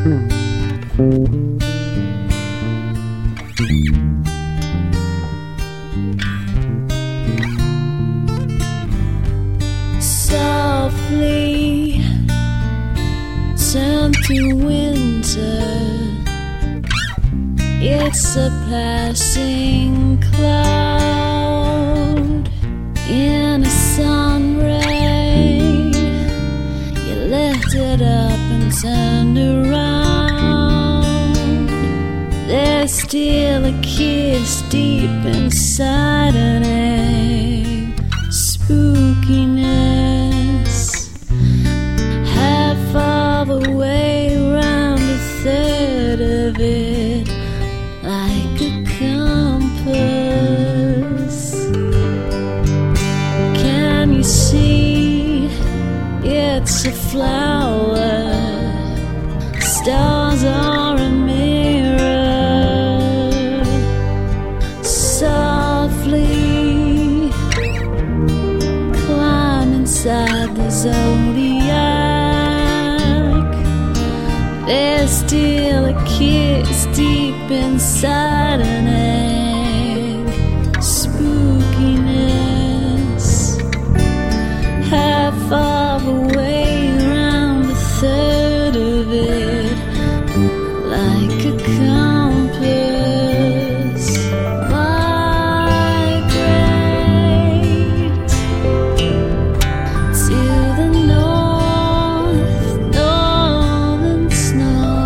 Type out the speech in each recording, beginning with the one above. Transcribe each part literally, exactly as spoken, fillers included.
Softly turn to winter. It's a passing cloud in a sun ray. You lifted up and turned around. There's still a kiss deep inside an egg. Spookiness, half of the way round, a third of it, like a compass. Can you see? It's a flower. Stars are a mirror. Softly climb inside the zodiac. There's still a kiss deep inside an egg. Spookiness, half of the way round, a third of it, like a compass. Migrate to the north, northern snow.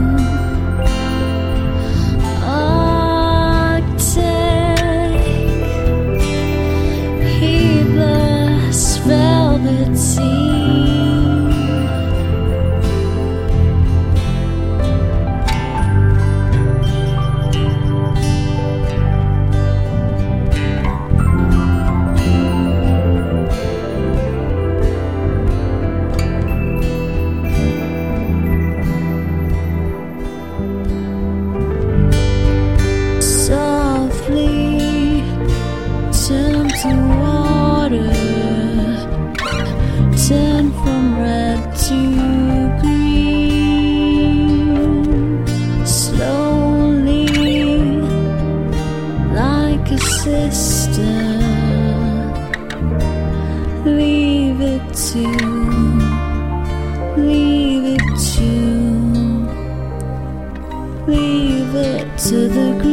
Arctic, heedless velvet sea. Softly turn to water. Turn from red to green. Slowly, like a sister. Leave it to, leave it to, leave it to the green.